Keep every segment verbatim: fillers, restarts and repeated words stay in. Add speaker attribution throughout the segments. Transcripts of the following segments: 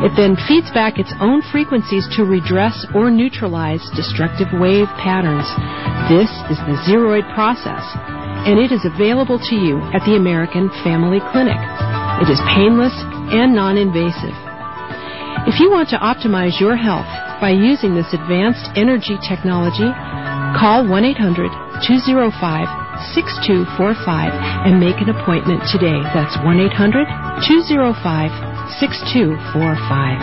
Speaker 1: It then feeds back its own frequencies to redress or neutralize destructive wave patterns. This is the Zeroid process, and it is available to you at the American Family Clinic. It is painless and non-invasive. If you want to optimize your health by using this advanced energy technology, call one eight hundred two oh five six two four five and make an appointment today. That's one eight hundred two oh five six two four five.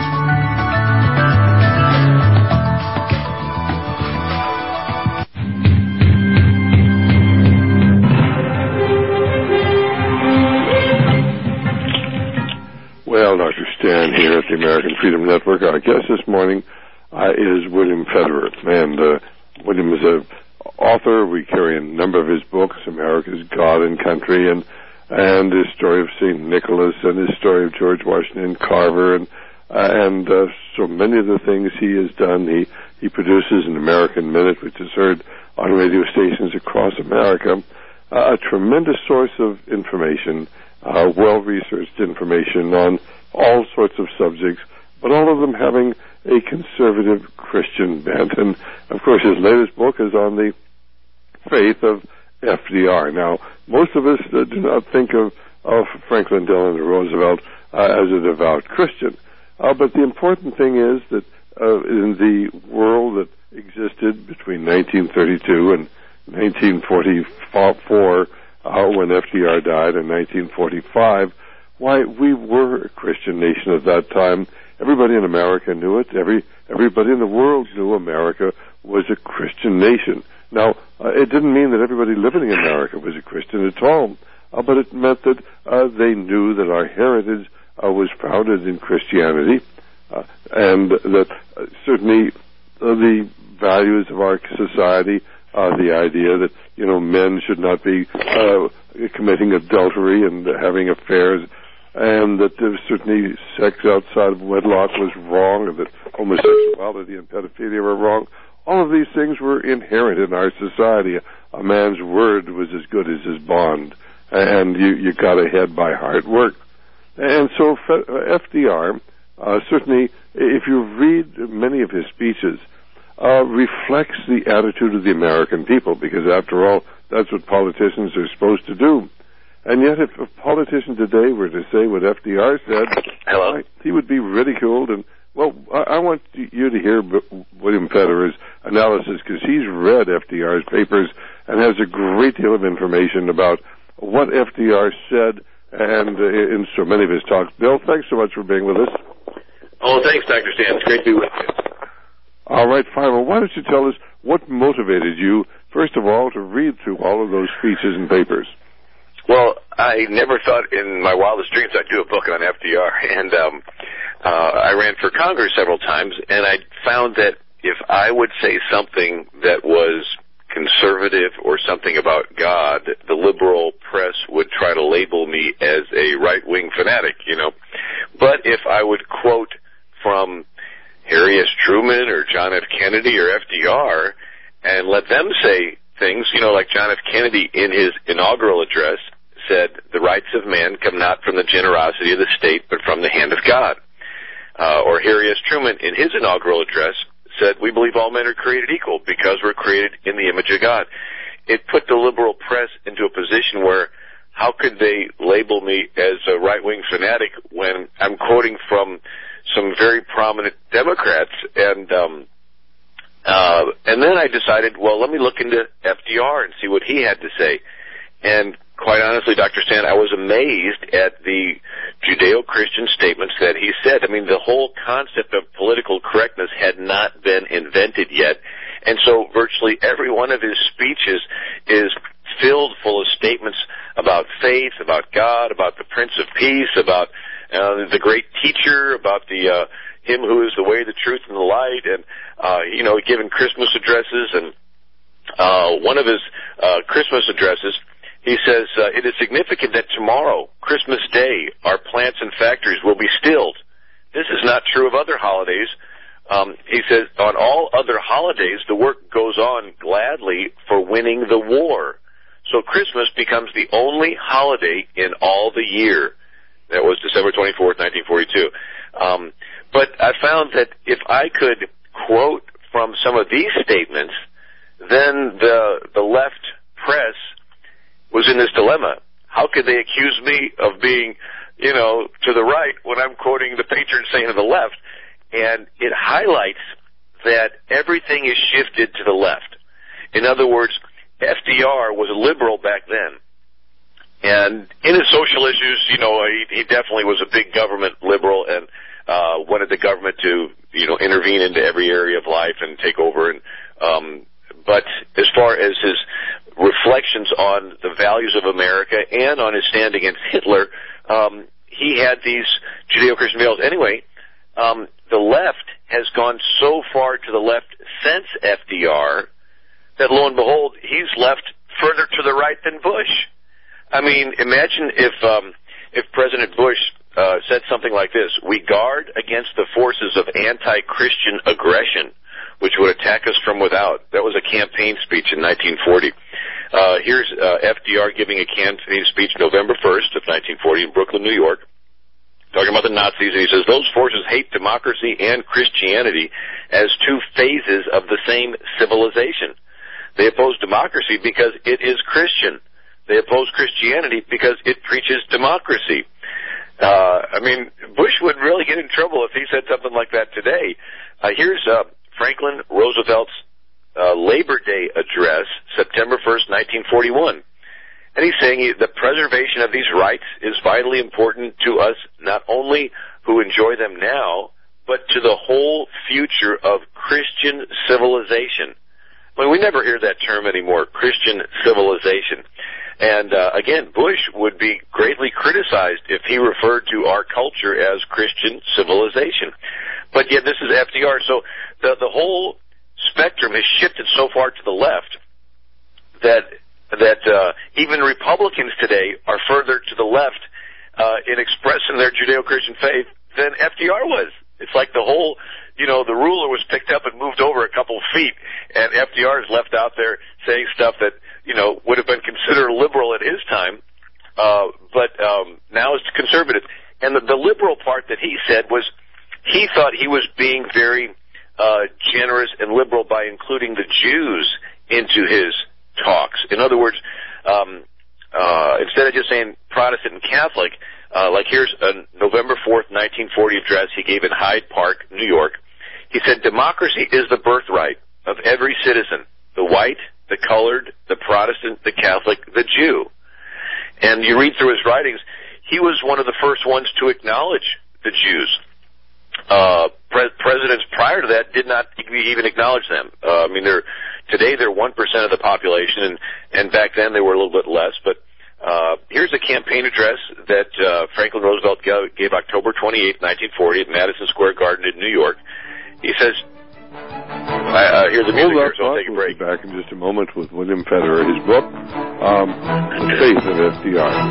Speaker 2: Well, Doctor Stan here at the American Freedom Network. Our guest this morning uh, is William Federer. And uh, William is an author. We carry a number of his books, America's God and Country, and and his story of Saint Nicholas, and his story of George Washington Carver, and uh, and uh, so many of the things he has done. He, he produces an American Minute, which is heard on radio stations across America, uh, a tremendous source of information, Uh, well-researched information on all sorts of subjects, but all of them having a conservative Christian bent. And, of course, his latest book is on the faith of F D R. Now, most of us uh, do not think of, of Franklin Delano Roosevelt uh, as a devout Christian. Uh, but the important thing is that uh, in the world that existed between nineteen thirty-two and nineteen forty-four, Uh, when F D R died in nineteen forty-five, why, we were a Christian nation at that time. Everybody in America knew it. Every everybody in the world knew America was a Christian nation. Now, uh, it didn't mean that everybody living in America was a Christian at all, uh, but it meant that uh, they knew that our heritage uh, was founded in Christianity, uh, and that uh, certainly uh, the values of our society, Uh, the idea that, you know, men should not be uh, committing adultery and uh, having affairs, and that uh, certainly sex outside of wedlock was wrong, and that homosexuality and pedophilia were wrong. All of these things were inherent in our society. A man's word was as good as his bond, and you, you got ahead by hard work. And so F D R, uh, certainly, if you read many of his speeches, Uh, reflects the attitude of the American people, because after all, that's what politicians are supposed to do. And yet, if a politician today were to say what F D R said,
Speaker 3: Hello.
Speaker 2: he would be ridiculed. And, well, I, I want you to hear William Federer's analysis, because he's read F D R's papers and has a great deal of information about what F D R said and uh, in so many of his talks. Bill, thanks so much for being with us.
Speaker 3: Oh, thanks, Doctor Stan. It's great to be with you.
Speaker 2: All right, fine. Well, why don't you tell us what motivated you, first of all, to read through all of those speeches and papers?
Speaker 3: Well, I never thought in my wildest dreams I'd do a book on F D R, and um, uh, I ran for Congress several times, and I found that if I would say something that was conservative or something about God, the liberal press would try to label me as a right-wing fanatic, you know. But if I would quote from Harry S. Truman or John F. Kennedy or F D R and let them say things, you know, like John F. Kennedy in his inaugural address said, the rights of man come not from the generosity of the state, but from the hand of God. Uh, or Harry S. Truman in his inaugural address said, we believe all men are created equal because we're created in the image of God. It put the liberal press into a position where how could they label me as a right-wing fanatic when I'm quoting from some very prominent Democrats, and um, uh, and then I decided, well, let me look into F D R and see what he had to say. And quite honestly, Doctor Stan, I was amazed at the Judeo-Christian statements that he said. I mean, the whole concept of political correctness had not been invented yet, and so virtually every one of his speeches is filled full of statements about faith, about God, about the Prince of Peace, about Uh, the great teacher, about the uh, him who is the way, the truth, and the light, and uh, you know, giving Christmas addresses. And uh, one of his uh, Christmas addresses, he says, uh, "It is significant that tomorrow, Christmas Day, our plants and factories will be stilled. This is not true of other holidays." Um, he says, "On all other holidays, the work goes on gladly for winning the war. So Christmas becomes the only holiday in all the year." That was December twenty-fourth, nineteen forty-two. Um, But I found that if I could quote from some of these statements, then the the left press was in this dilemma. How could they accuse me of being, you know, to the right when I'm quoting the patron saint of the left? And it highlights that everything is shifted to the left. In other words, F D R was a liberal back then. And in his social issues, you know, he, he definitely was a big government liberal and uh, wanted the government to, you know, intervene into every area of life and take over. And um, but as far as his reflections on the values of America and on his stand against Hitler, um, he had these Judeo-Christian values. Anyway, um, the left has gone so far to the left since F D R that, lo and behold, he's left further to the right than Bush. I mean, imagine if um, if President Bush uh, said something like this: "We guard against the forces of anti-Christian aggression, which would attack us from without." That was a campaign speech in nineteen forty. Uh, here's uh, F D R giving a campaign speech November first of nineteen forty in Brooklyn, New York, talking about the Nazis, and he says, "Those forces hate democracy and Christianity as two phases of the same civilization. They oppose democracy because it is Christian. They oppose Christianity because it preaches democracy." Uh, I mean, Bush would really get in trouble if he said something like that today. Uh, here's uh, Franklin Roosevelt's uh, Labor Day address, September first, nineteen forty-one. And he's saying the preservation of these rights is vitally important to us, not only who enjoy them now, but to the whole future of Christian civilization. I mean, we never hear that term anymore, Christian civilization. And, uh, again, Bush would be greatly criticized if he referred to our culture as Christian civilization. But yet this is F D R. So the, the whole spectrum has shifted so far to the left that that uh, even Republicans today are further to the left uh, in expressing their Judeo-Christian faith than F D R was. It's like the whole, you know, the ruler was picked up and moved over a couple of feet, and F D R is left out there saying stuff that, you know, would have been considered liberal at his time, uh, but um, now it's conservative. And the, the liberal part that he said was he thought he was being very uh, generous and liberal by including the Jews into his talks. In other words, um, uh, instead of just saying Protestant and Catholic, uh, like here's a November fourth, nineteen forty address he gave in Hyde Park, New York. He said, "Democracy is the birthright of every citizen, the white, the colored, the Protestant, the Catholic, the Jew." And you read through his writings, he was one of the first ones to acknowledge the Jews. Uh, pre- presidents prior to that did not even acknowledge them. Uh, I mean, they're, today they're one percent of the population, and, and back then they were a little bit less. But uh, here's a campaign address that uh, Franklin Roosevelt gave October twenty-eighth, nineteen forty at Madison Square Garden in New York. He says, uh, here's the music here, so I'll take a break.
Speaker 2: We'll be back in just a moment with William Federer, his book, um, The Faith of F D R.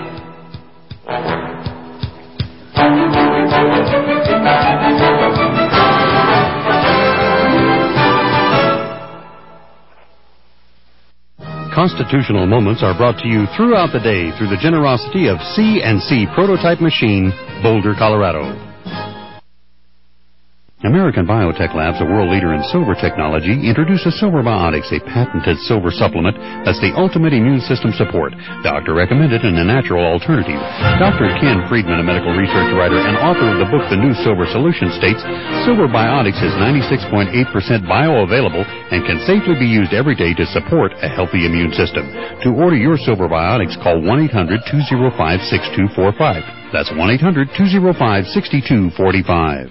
Speaker 4: Constitutional Moments are brought to you throughout the day through the generosity of C and C Prototype Machine, Boulder, Colorado. American Biotech Labs, a world leader in silver technology, introduces Silver Biotics, a patented silver supplement that's the ultimate immune system support. Doctor recommended and a natural alternative. Doctor Ken Friedman, a medical research writer and author of the book The New Silver Solution, states, Silver Biotics is ninety-six point eight percent bioavailable and can safely be used every day to support a healthy immune system. To order your Silver Biotics, call one eight hundred two oh five six two four five. That's one eight hundred two oh five six two four five.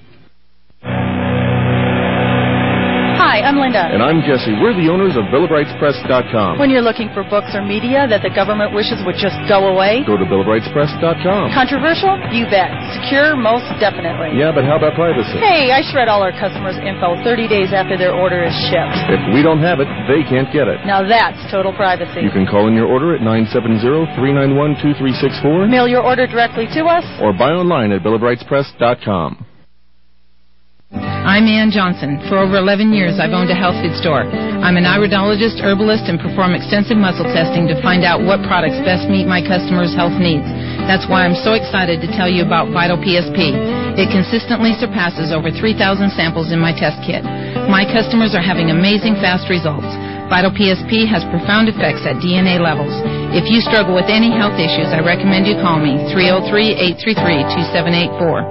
Speaker 5: Hi, I'm Linda.
Speaker 6: And I'm Jesse. We're the owners of Bill of Rights Press dot com.
Speaker 5: When you're looking for books or media that the government wishes would just go away,
Speaker 6: go to Bill of Rights Press dot com.
Speaker 5: Controversial? You bet. Secure? Most definitely.
Speaker 6: Yeah, but how about privacy?
Speaker 5: Hey, I shred all our customers' info thirty days after their order is shipped.
Speaker 6: If we don't have it, they can't get it.
Speaker 5: Now that's total privacy.
Speaker 6: You can call in your order at nine seven zero, three nine one, two three six four.
Speaker 5: Mail your order directly to us.
Speaker 6: Or buy online at Bill of Rights Press dot com.
Speaker 7: I'm Ann Johnson. For over eleven years, I've owned a health food store. I'm an iridologist, herbalist, and perform extensive muscle testing to find out what products best meet my customers' health needs. That's why I'm so excited to tell you about Vital P S P. It consistently surpasses over three thousand samples in my test kit. My customers are having amazing fast results. Vital P S P has profound effects at D N A levels. If you struggle with any health issues, I recommend you call me, three oh three, eight three three, two seven eight four.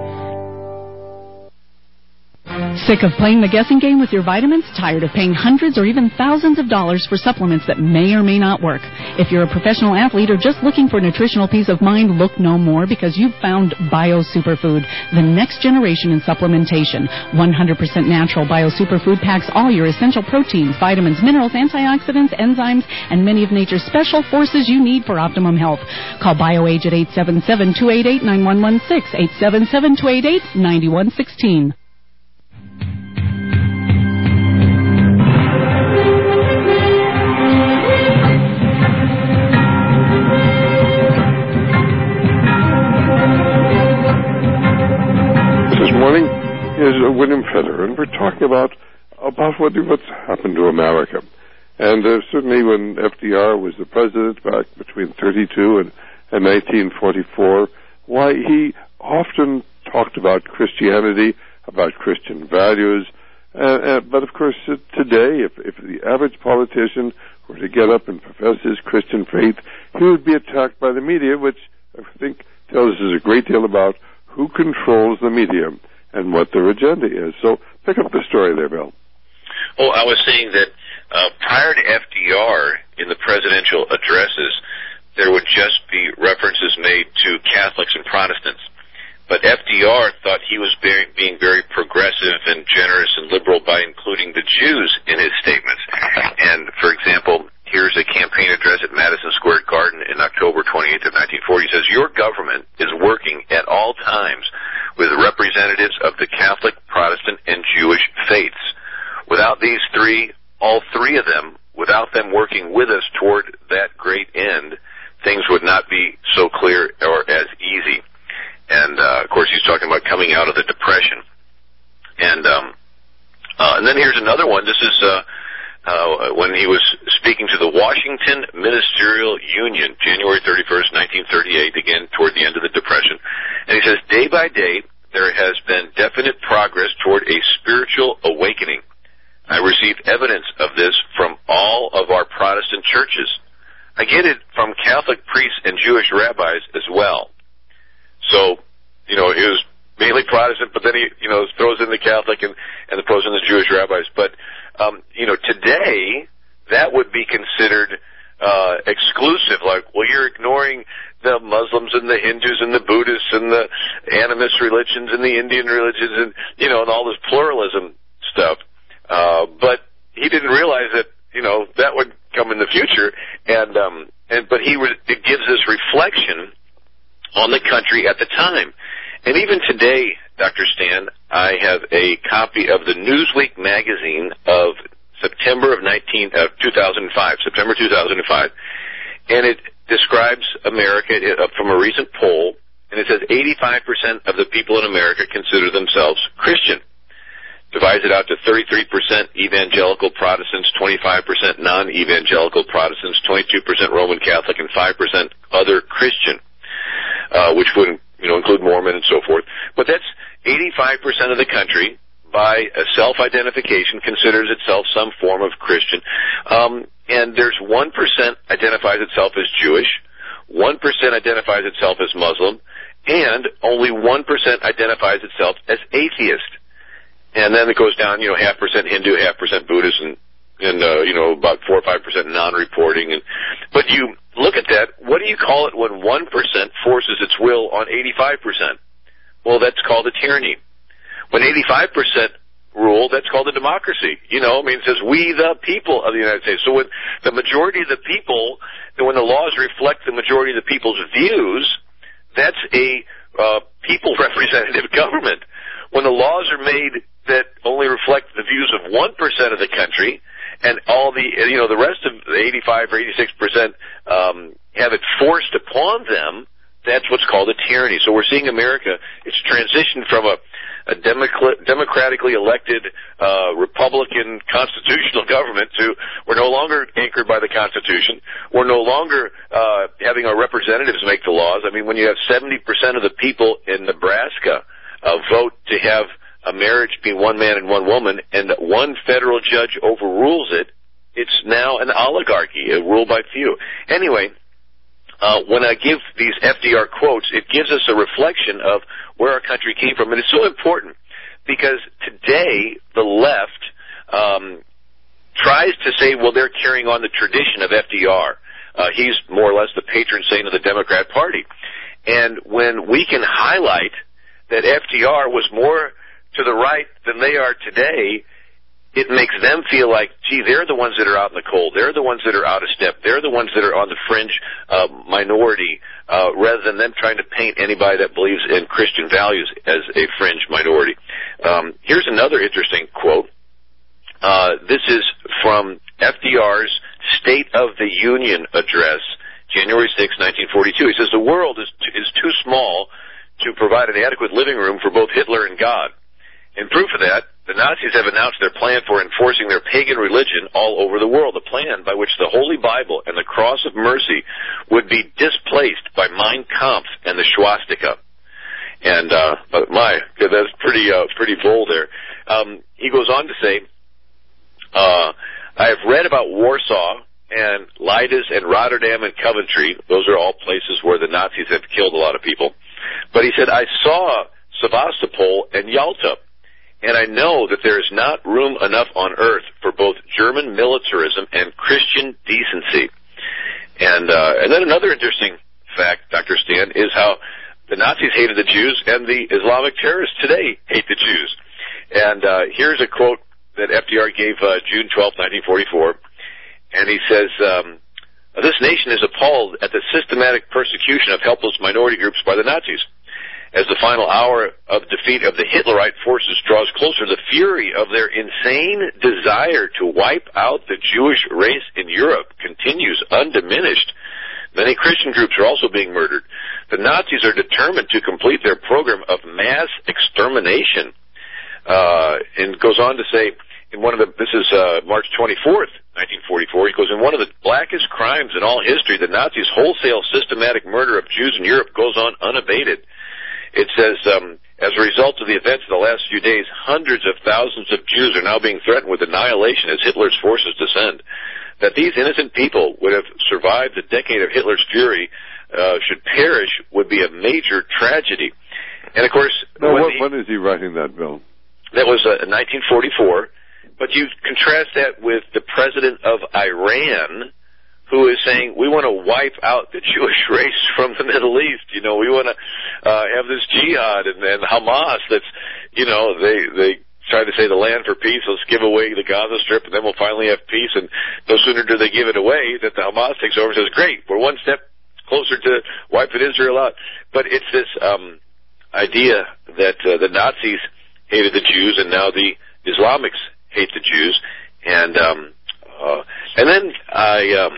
Speaker 8: Sick of playing the guessing game with your vitamins? Tired of paying hundreds or even thousands of dollars for supplements that may or may not work? If you're a professional athlete or just looking for nutritional peace of mind, look no more, because you've found Bio Superfood, the next generation in supplementation. one hundred percent natural Bio Superfood packs all your essential proteins, vitamins, minerals, antioxidants, enzymes, and many of nature's special forces you need for optimum health. Call BioAge at eight seven seven, two eight eight, nine one one six, eight seven seven, two eight eight, nine one one six.
Speaker 2: Morning is William Federer, and we're talking about about what, what's happened to America. And uh, certainly when F D R was the president back between thirty-two and, and nineteen forty-four, why he often talked about Christianity, about Christian values. Uh, uh, but of course, uh, today, if, if the average politician were to get up and profess his Christian faith, he would be attacked by the media, which I think tells us a great deal about who controls the media and what their agenda is. So pick up the story there, Bill.
Speaker 3: Well, I was saying that uh, prior to F D R, in the presidential addresses, there would just be references made to Catholics and Protestants. But F D R thought he was very, being very progressive and generous and liberal by including the Jews in his statements. And, for example, here's a campaign address at Madison Square Garden in October twenty-eighth of nineteen forty. It says, "Your government is working at all times with representatives of the Catholic, Protestant, and Jewish faiths. Without these three, all three of them, without them working with us toward that great end, things would not be so clear or as easy." And, uh, of course, he's talking about coming out of the Depression. And, um, uh, and then here's another one. This is, uh, Uh, when he was speaking to the Washington Ministerial Union, January thirty-first, nineteen thirty-eight, again toward the end of the Depression. And he says, "Day by day, there has been definite progress toward a spiritual awakening. I received evidence of this from all of our Protestant churches. I get it from Catholic priests and Jewish rabbis as well." So, you know, it was mainly Protestant, but then he, you know, throws in the Catholic and, and the throws in the Jewish rabbis. But Um, you know, today, that would be considered uh, exclusive. Like, well, you're ignoring the Muslims and the Hindus and the Buddhists and the animist religions and the Indian religions and, you know, and all this pluralism stuff. Uh, but he didn't realize that, you know, that would come in the future. And, um, and but he re- it gives this reflection on the country at the time. And even today, Doctor Stan, I have a copy of the Newsweek magazine of September of nineteen of two thousand five, September two thousand five, and it describes America from a recent poll, and it says eighty-five percent of the people in America consider themselves Christian. Divides it out to thirty-three percent evangelical Protestants, twenty-five percent non-evangelical Protestants, twenty-two percent Roman Catholic, and five percent other Christian, uh, which would, you know, include Mormon and so forth. But that's eighty-five percent of the country, by a self-identification, considers itself some form of Christian. Um, and there's one percent identifies itself as Jewish, one percent identifies itself as Muslim, and only one percent identifies itself as atheist. And then it goes down, you know, half percent Hindu, half percent Buddhist, and, and uh, you know, about four or five percent non-reporting. And But you look at that, what do you call it when one percent forces its will on eighty-five percent? Well, that's called a tyranny. When eighty-five percent rule, that's called a democracy. You know, I mean, it says we the people of the United States. So when the majority of the people, when the laws reflect the majority of the people's views, that's a uh, people representative government. When the laws are made that only reflect the views of one percent of the country, and all the, you know, the rest of the eighty-five or eighty-six percent um, have it forced upon them that's what's called a tyranny. So we're seeing America, it's transitioned from a, a democ- democratically elected uh, Republican constitutional government to we're no longer anchored by the Constitution. We're no longer uh, having our representatives make the laws. I mean, when you have seventy percent of the people in Nebraska uh, vote to have a marriage be one man and one woman, and one federal judge overrules it, it's now an oligarchy, a rule by few. Anyway, uh, when I give these F D R quotes, it gives us a reflection of where our country came from. And it's so important because today the left um, tries to say, well, they're carrying on the tradition of F D R. Uh, he's more or less the patron saint of the Democrat Party. And when we can highlight that F D R was more to the right than they are today, it makes them feel like, gee, they're the ones that are out in the cold. They're the ones that are out of step. They're the ones that are on the fringe uh, minority, uh, rather than them trying to paint anybody that believes in Christian values as a fringe minority. Um, here's another interesting quote. Uh, this is from F D R's State of the Union address, January sixth, nineteen forty-two. He says, the world is, t- is too small to provide an adequate living room for both Hitler and God. In proof of that, the Nazis have announced their plan for enforcing their pagan religion all over the world, a plan by which the Holy Bible and the Cross of Mercy would be displaced by Mein Kampf and the swastika. And, uh, my, that's pretty, uh, pretty bold there. Um, he goes on to say, uh, I have read about Warsaw and Leiden and Rotterdam and Coventry. Those are all places where the Nazis have killed a lot of people. But he said, I saw Sevastopol and Yalta. And I know that there is not room enough on earth for both German militarism and Christian decency. And uh, and then another interesting fact, Doctor Stan, is how the Nazis hated the Jews and the Islamic terrorists today hate the Jews. And uh, here's a quote that F D R gave uh, June twelfth, nineteen forty-four. And he says, um, this nation is appalled at the systematic persecution of helpless minority groups by the Nazis. As the final hour of defeat of the Hitlerite forces draws closer, the fury of their insane desire to wipe out the Jewish race in Europe continues undiminished. Many Christian groups are also being murdered. The Nazis are determined to complete their program of mass extermination. Uh, and goes on to say, in one of the, this is uh, March twenty-fourth, nineteen forty-four, he goes, in one of the blackest crimes in all history, the Nazis' wholesale systematic murder of Jews in Europe goes on unabated. It says, um, as a result of the events of the last few days, hundreds of thousands of Jews are now being threatened with annihilation as Hitler's forces descend. That these innocent people would have survived the decade of Hitler's fury uh, should perish would be a major tragedy. And, of course...
Speaker 2: Now,
Speaker 3: when,
Speaker 2: what,
Speaker 3: the,
Speaker 2: when is he writing that, Bill?
Speaker 3: That was uh, nineteen forty-four. But you contrast that with the president of Iran, who is saying, we want to wipe out the Jewish race from the Middle East. You know, we want to uh, have this jihad and, and Hamas that's, you know, they, they try to say the land for peace, let's give away the Gaza Strip, and then we'll finally have peace. And no sooner do they give it away that the Hamas takes over and says, great, we're one step closer to wiping Israel out. But it's this um, idea that uh, the Nazis hated the Jews, and now the Islamics hate the Jews. And, um, uh, and then I... Um,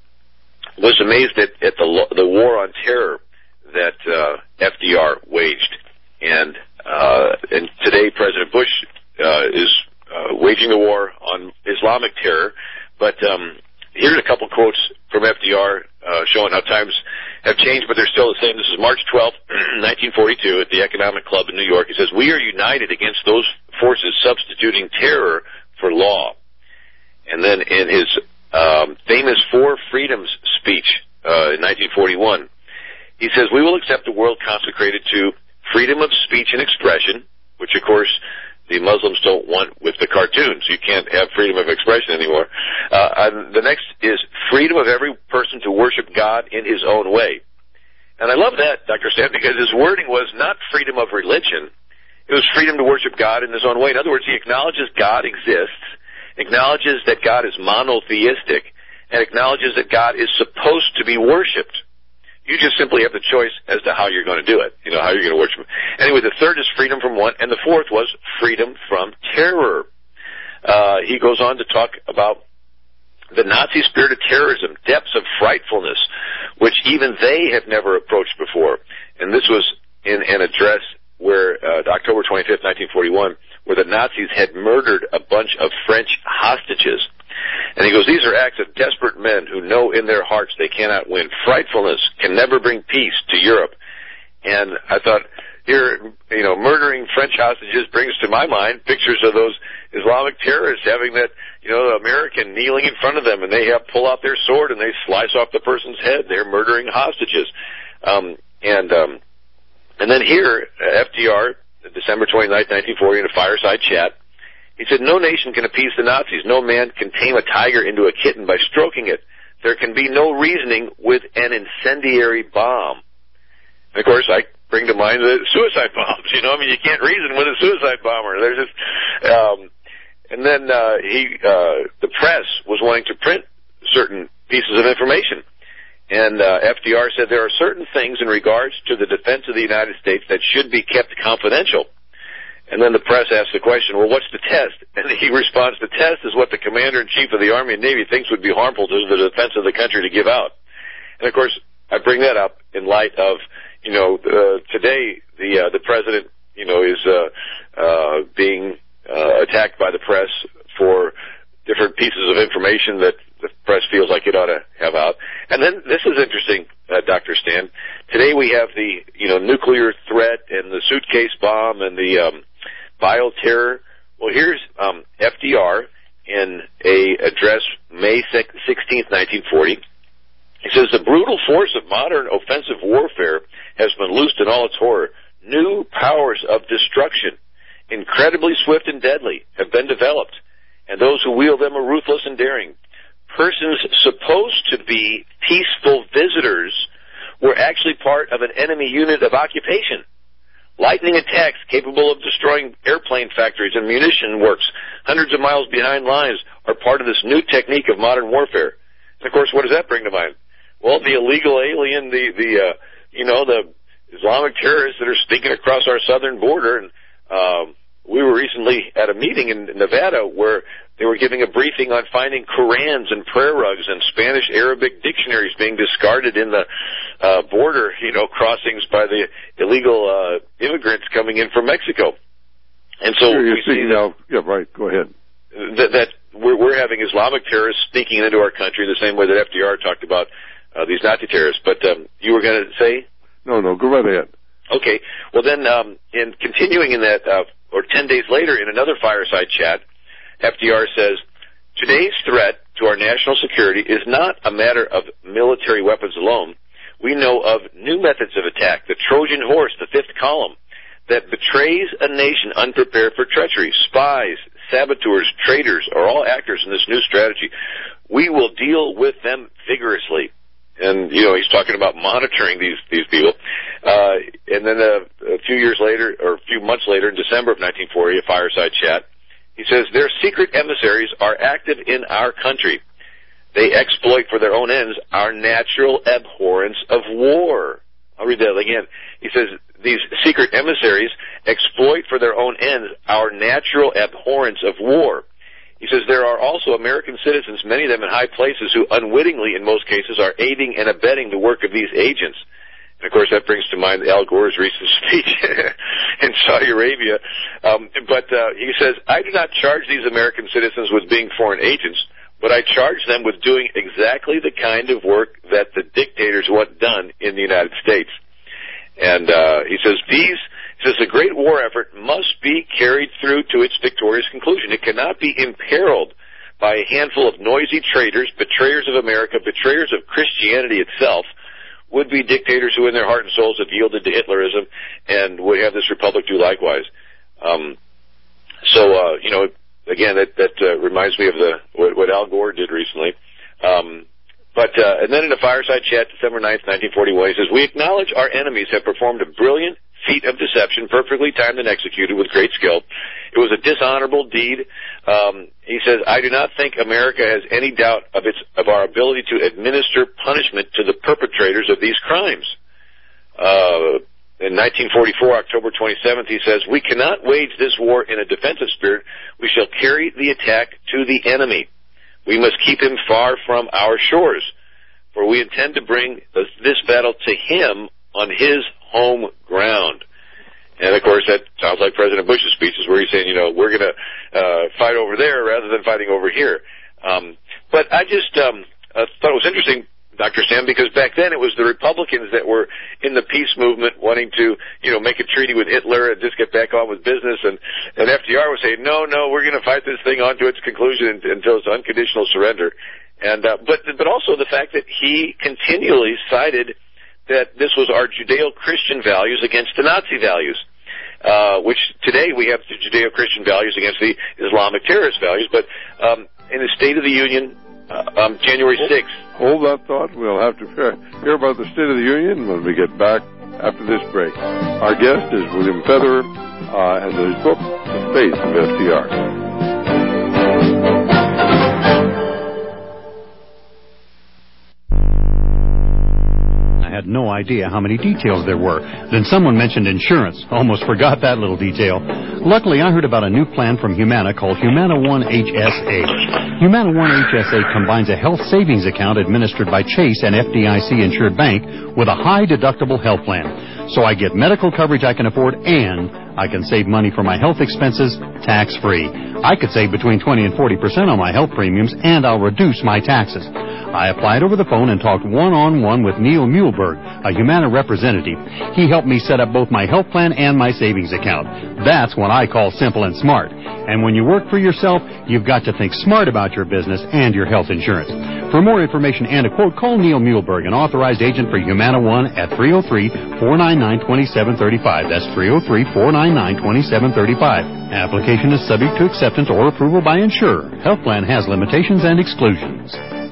Speaker 3: was amazed at, at the the war on terror that uh, F D R waged, and uh, and today President Bush uh, is uh, waging the war on Islamic terror. But um, here's a couple quotes from F D R uh, showing how times have changed, but they're still the same. This is March twelfth, nineteen forty-two, at the Economic Club in New York. He says, "We are united against those forces substituting terror for law." And then in his Um, famous Four Freedoms speech uh, in nineteen forty-one. He says, we will accept a world consecrated to freedom of speech and expression, which, of course, the Muslims don't want with the cartoons. You can't have freedom of expression anymore. Uh, and the next is freedom of every person to worship God in his own way. And I love that, Doctor Stan, because his wording was not freedom of religion. It was freedom to worship God in his own way. In other words, he acknowledges God exists, acknowledges that God is monotheistic, and acknowledges that God is supposed to be worshipped. You just simply have the choice as to how you're going to do it, you know, how you're going to worship. Anyway, the third is freedom from want, and the fourth was freedom from terror. Uh, he goes on to talk about the Nazi spirit of terrorism, depths of frightfulness, which even they have never approached before. And this was in an address where, uh, October twenty-fifth, nineteen forty-one, where the Nazis had murdered a bunch of French hostages. And he goes, these are acts of desperate men who know in their hearts they cannot win. Frightfulness can never bring peace to Europe. And I thought, here, you know, murdering French hostages brings to my mind pictures of those Islamic terrorists having that, you know, the American kneeling in front of them, and they have pull out their sword and they slice off the person's head. They're murdering hostages. Um, and, um, and then here, F D R, December twenty-ninth, nineteen forty, in a fireside chat, he said, no nation can appease the Nazis. No man can tame a tiger into a kitten by stroking it. There can be no reasoning with an incendiary bomb. And of course, I bring to mind the suicide bombs. You know, I mean, you can't reason with a suicide bomber. There's just, um, and then uh, he, uh, the press was wanting to print certain pieces of information, and uh, F D R said there are certain things in regards to the defense of the United States that should be kept confidential. And then the press asks the question, well, what's the test? And he responds, the test is what the Commander-in-Chief of the Army and Navy thinks would be harmful to the defense of the country to give out. And of course, I bring that up in light of, you know, uh, today the uh, the president, you know, is uh, uh, being uh, attacked by the press for different pieces of information that the press feels like it ought to have out. And then this is interesting, uh, Doctor Stan. Today we have the, you know, nuclear threat and the suitcase bomb and the um, bioterror. Well, here's um, F D R in a address May sixteenth, nineteen forty. He says, the brutal force of modern offensive warfare has been loosed in all its horror. New powers of destruction, incredibly swift and deadly, have been developed, and those who wield them are ruthless and daring. Persons supposed to be peaceful visitors were actually part of an enemy unit of occupation. Lightning attacks capable of destroying airplane factories and munition works hundreds of miles behind lines are part of this new technique of modern warfare. And of course, what does that bring to mind? Well, the illegal alien, the, the uh, you know, the Islamic terrorists that are sneaking across our southern border. And um, we were recently at a meeting in Nevada where they were giving a briefing on finding Korans and prayer rugs and Spanish-Arabic dictionaries being discarded in the uh, border, you know, crossings by the illegal uh, immigrants coming in from Mexico. And so
Speaker 2: You're
Speaker 3: we see
Speaker 2: now, yeah, right, go ahead.
Speaker 3: That, that we're, we're having Islamic terrorists sneaking into our country the same way that F D R talked about Uh, these Nazi terrorists. But um, you were going to say?
Speaker 2: No, no, go right ahead.
Speaker 3: Okay. Well, then, um, in continuing in that, uh, or ten days later, in another fireside chat, F D R says, today's threat to our national security is not a matter of military weapons alone. We know of new methods of attack, the Trojan horse, the fifth column, that betrays a nation unprepared for treachery. Spies, saboteurs, traitors are all actors in this new strategy. We will deal with them vigorously. And, you know, he's talking about monitoring these, these people. Uh, and then a, a few years later, or a few months later, in December of nineteen forty, a fireside chat, he says, their secret emissaries are active in our country. They exploit for their own ends our natural abhorrence of war. I'll read that again. He says, these secret emissaries exploit for their own ends our natural abhorrence of war. He says there are also American citizens, many of them in high places, who unwittingly, in most cases, are aiding and abetting the work of these agents. And, of course, that brings to mind Al Gore's recent speech in Saudi Arabia. Um, but uh, he says, I do not charge these American citizens with being foreign agents, but I charge them with doing exactly the kind of work that the dictators want done in the United States. And uh, he says these... says the great war effort must be carried through to its victorious conclusion. It cannot be imperiled by a handful of noisy traitors, betrayers of America, betrayers of Christianity itself, would-be dictators who in their heart and souls have yielded to Hitlerism and would have this republic do likewise. Um, so, uh, you know, again, that, that uh, reminds me of the what, what Al Gore did recently. Um, but uh, and then in a fireside chat, December ninth, nineteen forty-one, he says, we acknowledge our enemies have performed a brilliant feat of deception, perfectly timed and executed with great skill. It was a dishonorable deed. Um, he says, I do not think America has any doubt of its of our ability to administer punishment to the perpetrators of these crimes. Uh, in nineteen forty-four, October twenty-seventh, he says, we cannot wage this war in a defensive spirit. We shall carry the attack to the enemy. We must keep him far from our shores. for we intend to bring this battle to him on his home ground. And, of course, that sounds like President Bush's speeches where he's saying, you know, we're going to uh, fight over there rather than fighting over here. Um, but I just um, uh, thought it was interesting, Doctor Sam, because back then it was the Republicans that were in the peace movement wanting to, you know, make a treaty with Hitler and just get back on with business. And, and F D R was saying, no, no, we're going to fight this thing on to its conclusion until it's unconditional surrender. And uh, but but also the fact that he continually cited that this was our Judeo-Christian values against the Nazi values, uh, which today we have the Judeo-Christian values against the Islamic terrorist values. But um, in the State of the Union, uh, um, January sixth.
Speaker 2: Hold that thought. We'll have to hear about the State of the Union when we get back after this break. Our guest is William Feather uh, and his book, The Faith of F D R.
Speaker 4: I had no idea how many details there were. Then someone mentioned insurance. Almost forgot that little detail. Luckily, I heard about a new plan from Humana called Humana One H S A. Humana One H S A combines a health savings account administered by Chase, an F D I C-insured bank, with a high-deductible health plan. So I get medical coverage I can afford, and I can save money for my health expenses tax-free. I could save between twenty and forty percent on my health premiums, and I'll reduce my taxes. I applied over the phone and talked one-on-one with Neil Muehlberg, a Humana representative. He helped me set up both my health plan and my savings account. That's what I call simple and smart. And when you work for yourself, you've got to think smart about your business and your health insurance. For more information and a quote, call Neil Muehlberg, an authorized agent for Humana One at three oh three, four nine nine, two seven three five. That's three oh three, four nine nine, two seven three five. Application is subject to acceptance or approval by insurer. Health plan has limitations and exclusions.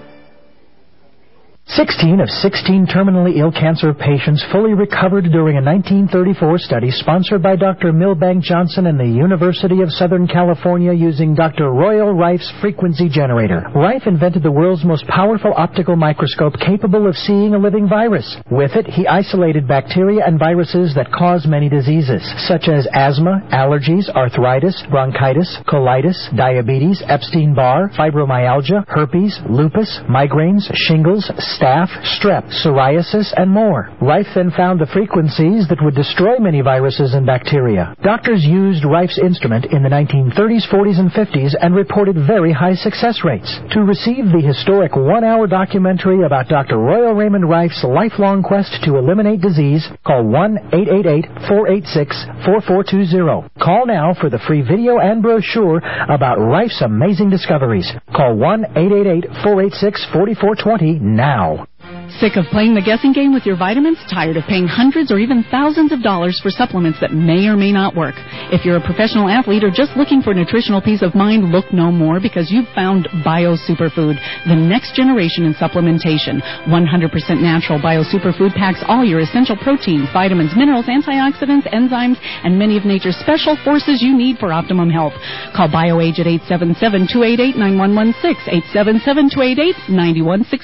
Speaker 9: Sixteen of sixteen terminally ill cancer patients fully recovered during a nineteen thirty-four study sponsored by Doctor Milbank Johnson and the University of Southern California using Doctor Royal Rife's frequency generator. Rife invented the world's most powerful optical microscope capable of seeing a living virus. With it, he isolated bacteria and viruses that cause many diseases, such as asthma, allergies, arthritis, bronchitis, colitis, diabetes, Epstein-Barr, fibromyalgia, herpes, lupus, migraines, shingles, staph, strep, psoriasis, and more. Rife then found the frequencies that would destroy many viruses and bacteria. Doctors used Rife's instrument in the nineteen thirties, forties, and fifties and reported very high success rates. To receive the historic one-hour documentary about Doctor Royal Raymond Rife's lifelong quest to eliminate disease, call one eight eight eight, four eight six, four four two zero. Call now for the free video and brochure about Rife's amazing discoveries. Call one eight eight eight, four eight six, four four two zero now.
Speaker 8: Sick of playing the guessing game with your vitamins? Tired of paying hundreds or even thousands of dollars for supplements that may or may not work? If you're a professional athlete or just looking for nutritional peace of mind, look no more because you've found Bio Superfood, the next generation in supplementation. one hundred percent natural Bio Superfood packs all your essential proteins, vitamins, minerals, antioxidants, enzymes, and many of nature's special forces you need for optimum health. Call BioAge at eight seven seven, two eight eight, nine one one six, eight seven seven, two eight eight, nine one one six.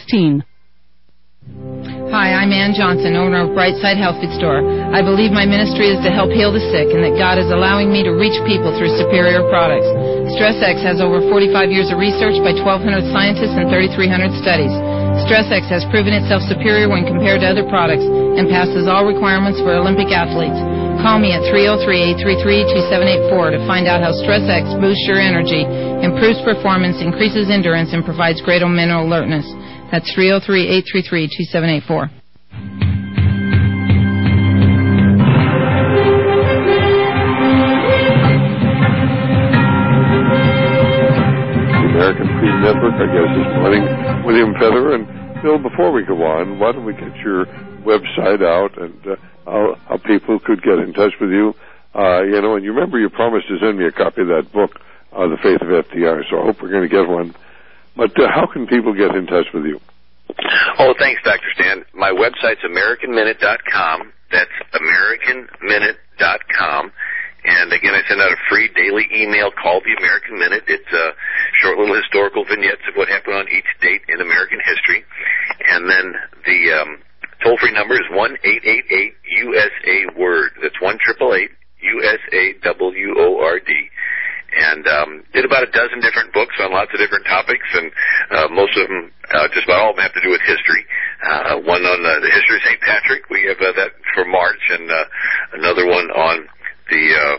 Speaker 7: Hi, I'm Ann Johnson, owner of Brightside Health Food Store. I believe my ministry is to help heal the sick and that God is allowing me to reach people through superior products. StressX has over forty-five years of research by twelve hundred scientists and thirty-three hundred studies. StressX has proven itself superior when compared to other products and passes all requirements for Olympic athletes. Call me at three oh three, eight three three, two seven eight four to find out how StressX boosts your energy, improves performance, increases endurance, and provides greater mental alertness. That's three oh three, eight three three, two seven eight four.
Speaker 2: American Freedom Network. Our guest this morning, William Feather. And Bill, before we go on, why don't we get your website out and uh, how, how people could get in touch with you? Uh, you know, and you remember you promised to send me a copy of that book, uh, The Faith of F D R, so I hope we're going to get one. But uh, how can people get in touch with you?
Speaker 3: Oh, thanks, Doctor Stan. My website's American Minute dot com. That's American Minute dot com. And again, I send out a free daily email called the American Minute. It's uh, short little historical vignettes of what happened on each date in American history. And then the um, toll-free number is one eight eight eight U S A Word. That's one eight eight eight U S A W O R D. And um, did about a dozen different books on lots of different topics, and uh, most of them, uh, just about all of them, have to do with history. uh, one on uh, the history of Saint Patrick. We have uh, that for March, and uh, another one on the uh,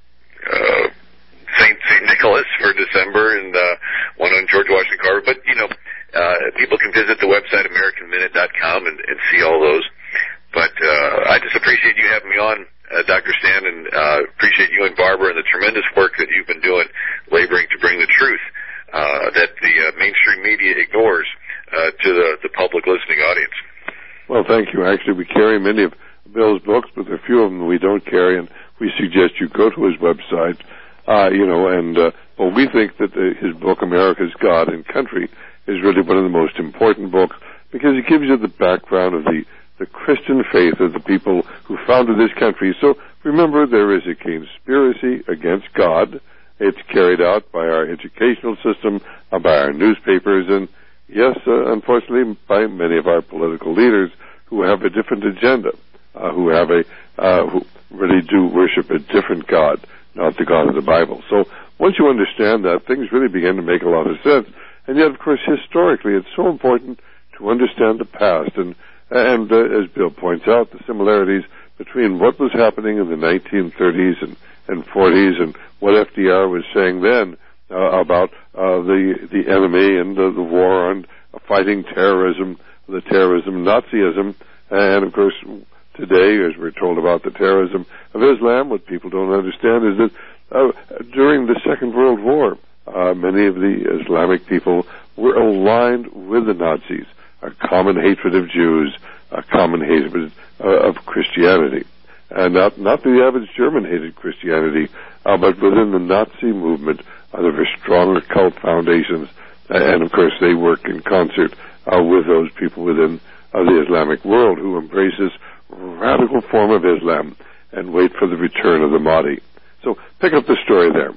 Speaker 3: uh, Saint Saint Nicholas for December, and uh, one on George Washington Carver. But you know, uh, people can visit the website American Minute dot com and, and see all those. But uh, I just appreciate you having me on, uh, Doctor Stan, and uh, appreciate you and Barbara and the tremendous work that you've been doing, laboring to bring the truth uh, that the uh, mainstream media ignores uh, to the, the public listening audience.
Speaker 2: Well, thank you. Actually, we carry many of Bill's books, but there are a few of them we don't carry, and we suggest you go to his website, uh, you know, and uh, well, we think that the, his book, America's God and Country, is really one of the most important books because it gives you the background of the the Christian faith of the people who founded this country. So remember, there is a conspiracy against God. It's carried out by our educational system, uh, by our newspapers, and yes, uh, unfortunately, by many of our political leaders who have a different agenda, uh, who have a uh, who really do worship a different God, not the God of the Bible. So once you understand that, things really begin to make a lot of sense. And yet, of course, historically, it's so important to understand the past. And And uh, as Bill points out, the similarities between what was happening in the nineteen thirties and, and forties and what F D R was saying then uh, about uh, the the enemy and uh, the war on uh, fighting terrorism, the terrorism, Nazism, and of course today, as we're told about the terrorism of Islam, what people don't understand is that uh, during the Second World War, uh, many of the Islamic people were aligned with the Nazis. A common hatred of Jews, a common hatred uh, of Christianity. And not, not the average German hated Christianity, uh, but within the Nazi movement, uh, there were strong occult foundations, uh, and of course they work in concert uh, with those people within uh, the Islamic world who embrace this radical form of Islam and wait for the return of the Mahdi. So pick up the story there.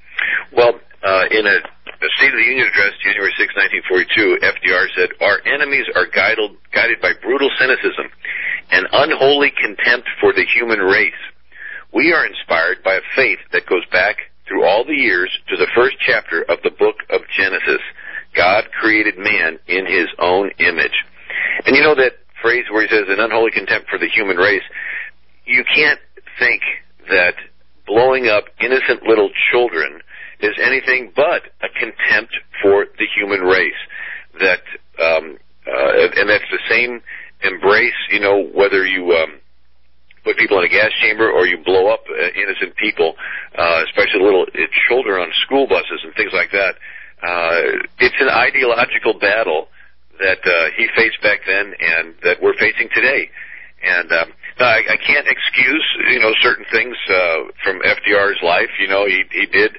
Speaker 3: Well, uh, in a The State of the Union address, January sixth, nineteen forty-two, F D R said, "Our enemies are guided, guided by brutal cynicism and unholy contempt for the human race. We are inspired by a faith that goes back through all the years to the first chapter of the book of Genesis. God created man in his own image." And you know that phrase where he says, an unholy contempt for the human race? You can't think that blowing up innocent little children is anything but a contempt for the human race. That, um, uh, and that's the same embrace, you know, whether you um, put people in a gas chamber or you blow up uh, innocent people, uh, especially little children on school buses and things like that. Uh, it's an ideological battle that uh, he faced back then and that we're facing today. And um, no, I, I can't excuse, you know, certain things uh, from F D R's life. You know, he he did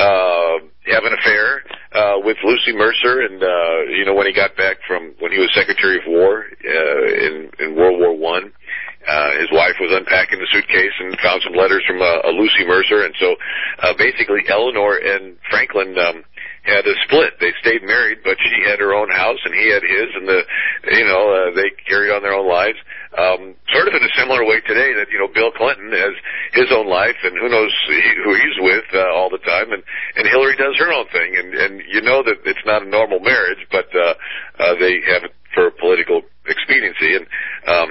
Speaker 3: uh, have an affair uh, with Lucy Mercer, and uh, you know, when he got back from when he was Secretary of War uh, in in World War One, uh, his wife was unpacking the suitcase and found some letters from uh, a Lucy Mercer, and so uh, basically Eleanor and Franklin Um, had a split. They stayed married, but she had her own house and he had his, and the, you know, uh, they carried on their own lives. Um, sort of in a similar way today that, you know, Bill Clinton has his own life and who knows who he's with uh, all the time, and, and Hillary does her own thing, and, and you know that it's not a normal marriage, but uh, uh, they have it for political expediency, and um,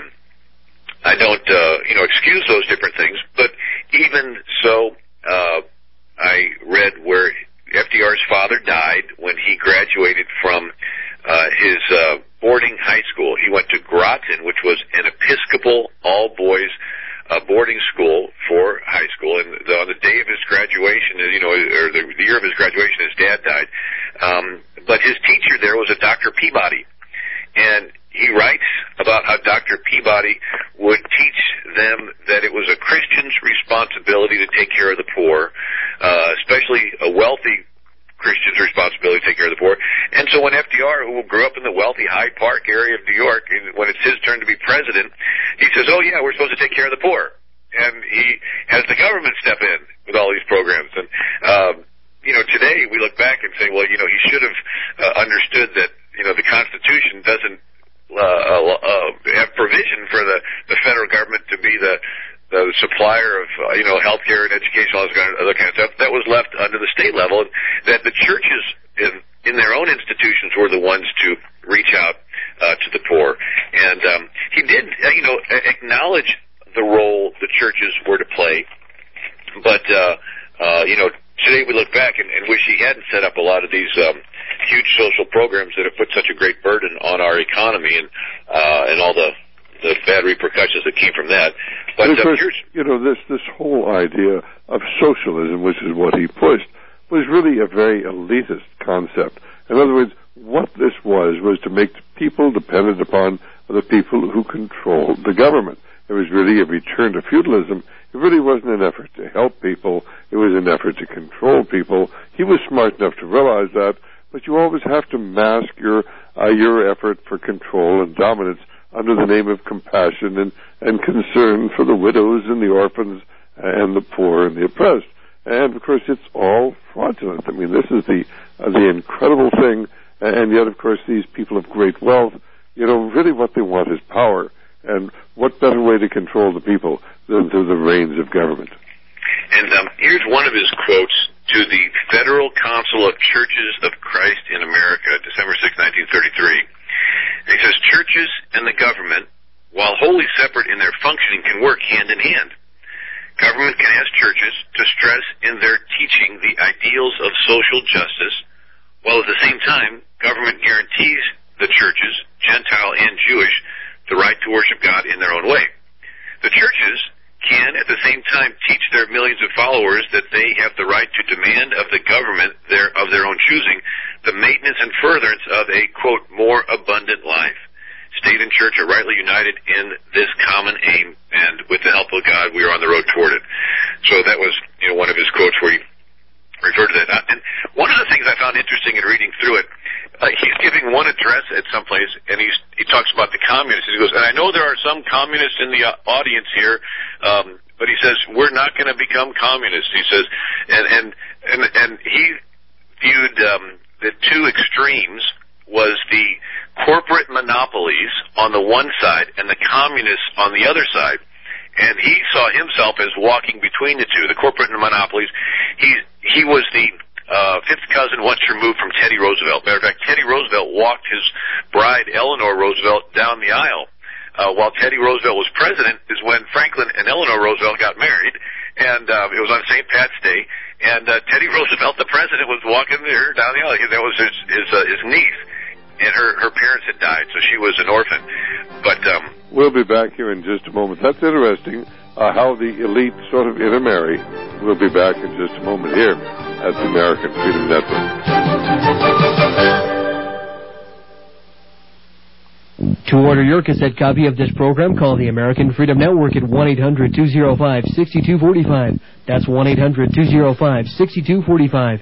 Speaker 3: I don't, uh, you know, excuse those different things, but even so, uh, I read where F D R's father died when he graduated from uh, his uh, boarding high school. He went to Groton, which was an Episcopal all-boys uh, boarding school for high school. And the, on the day of his graduation, you know, or the, the year of his graduation, his dad died. Um, but his teacher there was a Doctor Peabody. And he writes about how Doctor Peabody would teach them that it was a Christian's responsibility to take care of the poor, uh, especially a wealthy Christian's responsibility to take care of the poor. And so when F D R, who grew up in the wealthy Hyde Park area of New York, when it's his turn to be president, he says, oh, yeah, we're supposed to take care of the poor. And he has the government step in with all these programs. And, um, you know, today we look back and say, well, you know, he should have uh, understood that, you know, the Constitution doesn't Uh, uh, have provision for the, the federal government to be the, the supplier of, uh, you know, health care and education, all this kind of, other kind of stuff. That was left under the state level, and that the churches in, in their own institutions were the ones to reach out uh, to the poor. And um, he did, uh, you know, acknowledge the role the churches were to play. But, uh, uh, you know, today we look back and, and wish he hadn't set up a lot of these um, huge social programs that have put such a great burden on our economy and uh, and all the, the bad repercussions that came from that. But,
Speaker 2: but of course,
Speaker 3: uh,
Speaker 2: you know, this, this whole idea of socialism, which is what he pushed, was really a very elitist concept. In other words, what this was was to make people dependent upon the people who controlled the government. It was really a return to feudalism. It really wasn't an effort to help people. It was an effort to control people. He was smart enough to realize that, but you always have to mask your uh, your effort for control and dominance under the name of compassion and, and concern for the widows and the orphans and the poor and the oppressed. And, of course, it's all fraudulent. I mean, this is the uh, the incredible thing, and yet, of course, these people of great wealth, you know, really what they want is power. And what better way to control the people than through the reins of government?
Speaker 3: And um, here's one of his quotes to the Federal Council of Churches of Christ in America, December sixth, nineteen thirty-three. And he says, churches and the government, while wholly separate in their functioning, can work hand in hand. Government can ask churches to stress in their teaching the ideals of social justice, while at the same time, government guarantees the churches, Gentile and Jewish, the right to worship God in their own way. The churches can, at the same time, teach their millions of followers that they have the right to demand of the government their, of their own choosing the maintenance and furtherance of a, quote, more abundant life. State and church are rightly united in this common aim, and with the help of God, we are on the road toward it. So that was, you know, one of his quotes where he referred to that. And one of the things I found interesting in reading through it, Uh, he's giving one address at some place, and he's, he talks about the communists. And he goes, and I know there are some communists in the uh, audience here, um, but he says, we're not going to become communists. He says, and and and, and he viewed um, the two extremes was the corporate monopolies on the one side and the communists on the other side. And he saw himself as walking between the two, the corporate monopolies. He he was the Uh, fifth cousin once removed from Teddy Roosevelt. Matter of fact, Teddy Roosevelt walked his bride, Eleanor Roosevelt, down the aisle. Uh, while Teddy Roosevelt was president is when Franklin and Eleanor Roosevelt got married, and uh, it was on Saint Pat's Day, and uh, Teddy Roosevelt, the president, was walking her down the aisle. That was his his, uh, his niece, and her, her parents had died, so she was an orphan. But um,
Speaker 2: we'll be back here in just a moment. That's interesting, uh, how the elite sort of intermarry. We'll be back in just a moment here at the American Freedom Network.
Speaker 10: To order your cassette copy of this program, call the American Freedom Network at one eight hundred two oh five six two four five. That's one eight hundred two oh five six two four five.